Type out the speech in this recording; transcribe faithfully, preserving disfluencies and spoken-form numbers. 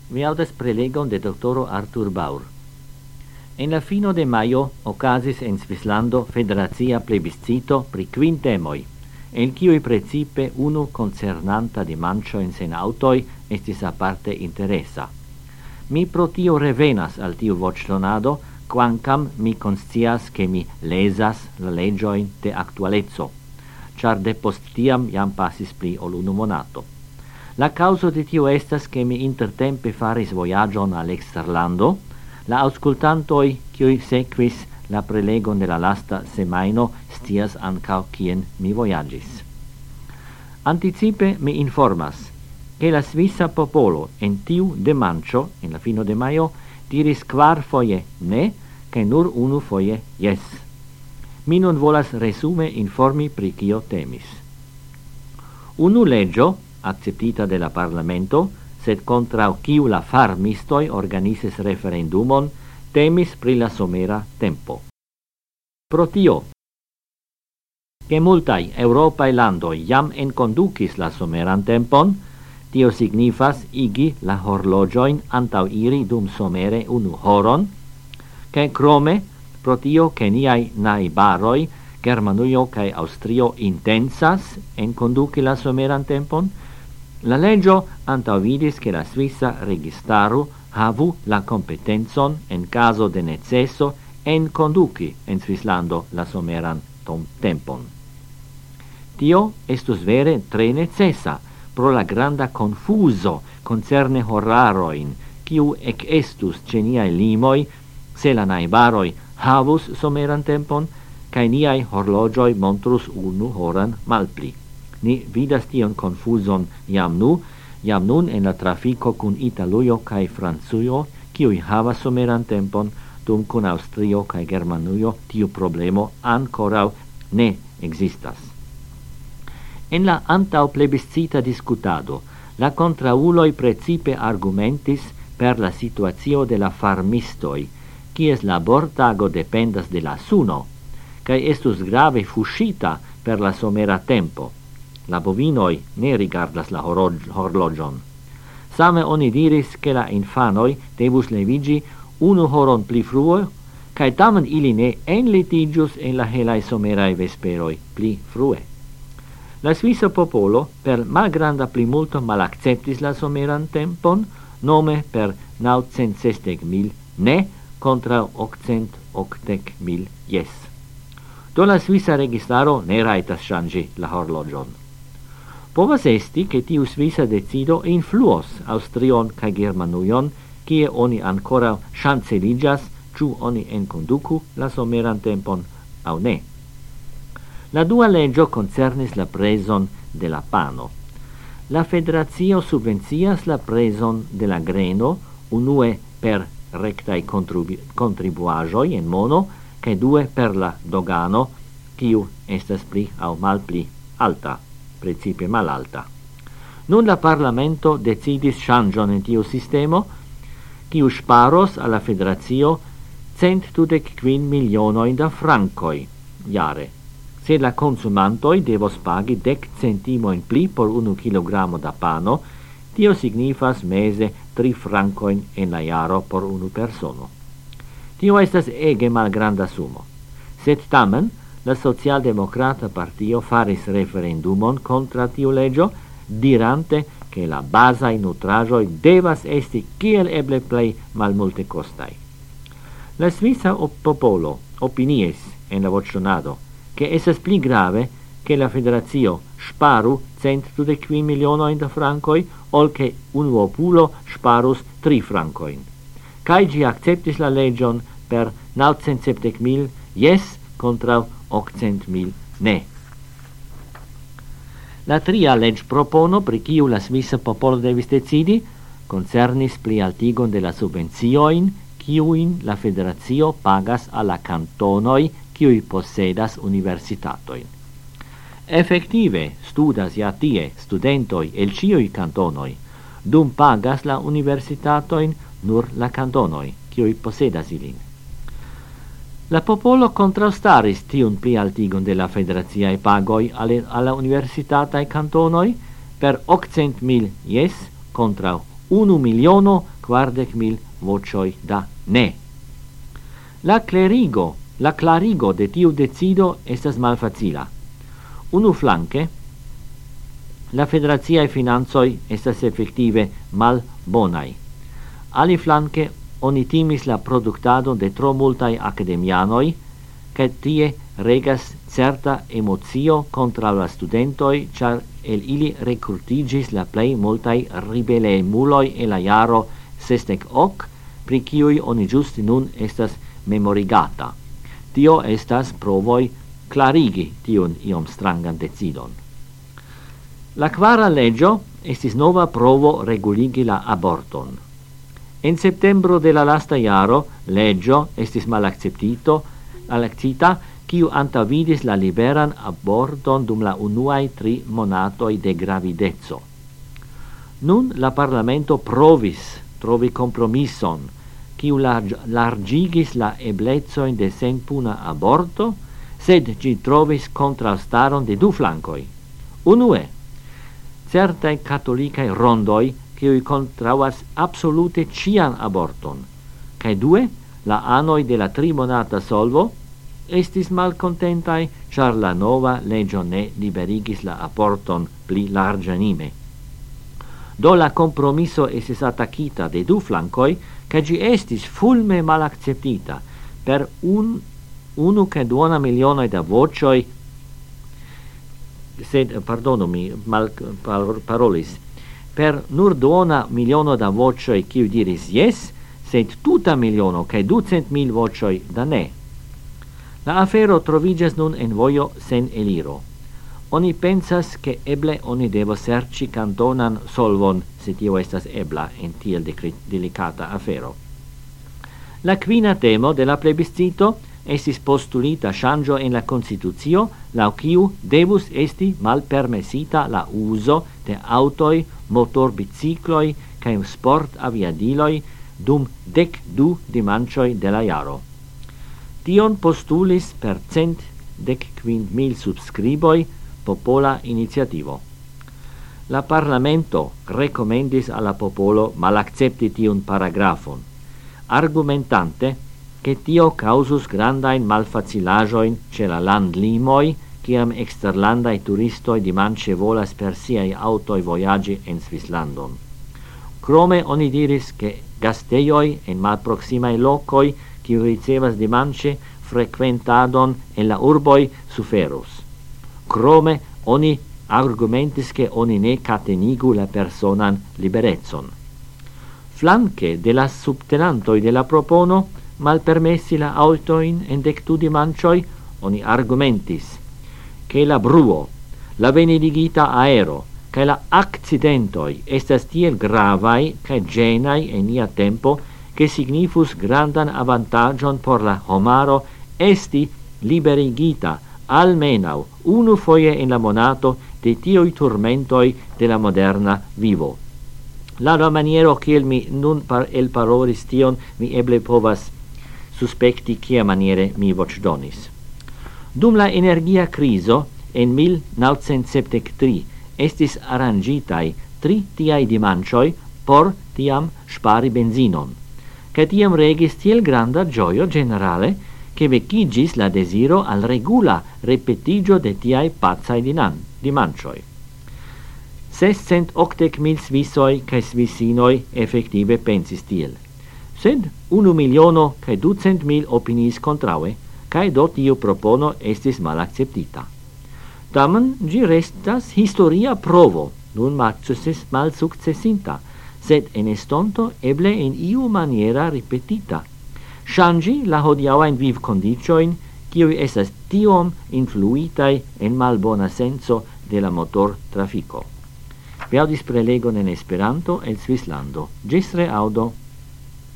Vi audas prelegon de doctoro Arthur Baur. En la fino de maio ocasis en Svislando federazia plebiscito pri quin temoi, el quiui precipe unu concernanta dimancio in sen autoi estis aparte interessa. Mi pro tio revenas al tiu voctonado, quancam mi conscias che mi lesas la legioin de actualezzo, char de post tiam jam passis pli ol unu monato. La causa de tio estas che mi intertempe faris voyagion al exterlando, la auscultantoi qui sequis la prelegon de la lasta semaino stias ancao quien mi voyagis. Anticipe mi informas che la svissa popolo en tiu demancio, en la fino de maio, diris quar foie ne, che nur unu foie yes. Mi non volas resume informi pri cio temis. Unu legio, acceptita de la Parlamento, sed contra quiu la farmistoi organisis referendumon, temis pri la somera tempo. Pro tio, che multai Europae landoi jam enconducis la someran tempon, tio signifas igi la horlogioin antau iri dum somere unu horon, che crome, pro tio che niai naibaroi, Germanuio cae Austrio intensas enconduci la someran tempon, la legio antauvidis che la Svissa registaru havu la competenzon en caso de necesso en conduci en Svislando la someran tom tempon. Tio estus vere tre necessa pro la granda confuso concerne horaroin, quiu ec estus ce niai limoi se la naibaroi havus someran tempon, cae niai horlogioi montrus unu horan malpli. Ni vidas tion confuson iam nu, iam nun en la trafico cun Italuio cae Franzuio, quiui havas someran tempon, dum cun Austrio cae Germanuio tiu problemo ancorau ne existas. En la antau plebiscita discutado, la contrauloi precipe argumentis per la situatio de la farmistoi, quies labortago dependas de la suno, cae estus grave fuscita per la somera tempo. La bovinoi ne rigardas la horlogion. Same oni diris che la infanoi devus levigi unu horon pli frue, cae tamen ili ne enlitigius en la helae somerae vesperoi pli frue. La Svissa popolo per malgranda plimulto malacceptis la someran tempon, nome per naucent sestec mil ne contra octcent octec mil yes. Do la Svissa registaro ne raitas changi la horlogion. Povas esti che tiu Svissa decido influos Austrion ca Germanuion, kie oni ancora chanceligas, ciu oni enconducu la someran tempon au ne. La dua legio concernis la preson de la pano. La federatio subvencias la preson de la greno, unue per rectai contribu contribuagioi en mono, cae due per la dogano, quiu estas pli au malpli alta, precipe malalta. Nun la Parlamento decidis changion in tiu sistemo, quiu sparos alla federatio cent dudec quin milionoin da francoi jare. Se la consumantoi devos pagi dec centimoin pli por unu kilogramo da pano, tio signifas mese tri francoin en la jaro por unu persono. Tio estas ege malgranda sumo. Sed tamen, la Socialdemocrata Partio faris referendumon contra tiu legio, dirante che la basae nutragioi devas esti kiel eble plei malmulte costai. La Svissa op popolo opinies en la vocionado che esas pli grave che la federatio sparu cent dudec milionoin da francoi, ol che un populo sparus tri francoin. Cae gi acceptis la legion per naucent septec mil yes contra octcent mil ne. La tria leg propono, pri quiu la Svissa popolo devis decidi, concernis pli altigon de la subvenzioin, quiuin la federatio pagas alla cantonoi quiui possedas universitatoin. Effective, studas ja tie studentoi el ciui cantonoi, dum pagas la universitatoin nur la cantonoi, quiui possedas ilin. La popolo contrastaris tiun pli altigon de la federatiae pagoi alle, alla universitatae cantonoi per octcent mil yes contra unu miliono quardec mil vocioi da ne. La clerigo, la clarigo de tiu decido estas malfacila. Unu flanque, la federaziae finanzoi estas effective mal bonai. Ali flanque, oni timis la productado de tro multai academianoi, che tie regas certa emotio contra la studentoi, char el ili recrutigis la plei multai ribele muloi e la jaro sestec hoc, pri ciui oni just nun estas memorigata. Tio estas provoi clarigi tion iom strangan decidon. La quara legio estis nova provo reguligi la aborton. En septembro de la lasta jaro, legio estis malacceptito, malacceptita, quiu antavidis la liberan aborton dum la unuae tri monatoi de gravidezzo. Nun la Parlamento provis trovi compromisson, quiu largigis la eblezoin de senpuna aborto, sed gi trovis contrastaron de du flancoi. Unue, certai catolicae rondoi, quiui contrauas absolute cian aborton, cae due, la anoi de la trimonata solvo, estis malcontentai, char la nova legio ne liberigis la aborton pli largianime. Do la compromisso estis attacita de du flancoi, ca gi estis fulme malacceptita, per un unu che duona milione da vocioi, sed, pardonumi, mal par, parolis, per nur duona miliono da vocioi quiu diris yes, sed tuta miliono che ducent mil vocioi da ne. La afero trovigas nun en voio sen eliro. Oni pensas che eble oni devo serci cantonan solvon, se tio estas ebla en tiel delicata afero. La quina temo de la plebiscito estis postulita changio en la Constitucio, lau quiu devus esti malpermesita la uso de autoi, motorbicicloi, cae sport aviadiloi dum dec du dimancioi de la jaro. Tion postulis per cent dec quint mil subscriboi popola iniziativo. La Parlamento recomendis alla popolo malaccepti tion paragrafon, argumentante che tio causus grandain malfacilajoin ce la landlimoi, ciam exterlandai turistoi dimanche volas per siai autoi voyagi en Svislandon. Crome oni diris che gasteioi en malproximae locoi qui ricevas dimanche frequentadon en la urboi suferus. Crome oni argumentis che oni ne catenigu la personan liberezzon. Flanque de la subtenantoi de la propono malpermessi la autoin en dectu dimancioi, oni argumentis che la bruo, la venidigita aero, cae la accidentoi estas tiel gravai cae genai en ia tempo, che signifus grandan avantagion por la homaro esti liberigita almenau unu foie en la monato de tioi turmentoi de la moderna vivo. La maniero kiel mi nun par el parolis tion, mi eble povas suspecti kia maniere mi voce donis. Dum la energia criso, en mil naŭcent sepdek tri, estis arrangitai tri tiai dimancioi por tiam spari benzinon, ca tiam regis tiel granda gioio generale, che vecigis la desiro al regula repetigio de tiai pazzai dinan, dimancioi. Sescent octec mil svisoi cae svisinoi effective pensis tiel. Sed unu miliono cae ducent mil opinis contraue, cae do tiu propono estis mal acceptita. Tamen gi restas historia provo, nun mal successinta, sed en estonto eble in iu maniera ripetita. Changi la hodiauain viv condicioin, kiui estas tiom influitai en malbona senso de la motor trafico. Vi audis prelegon en Esperanto el Svislando. Gis reaudo.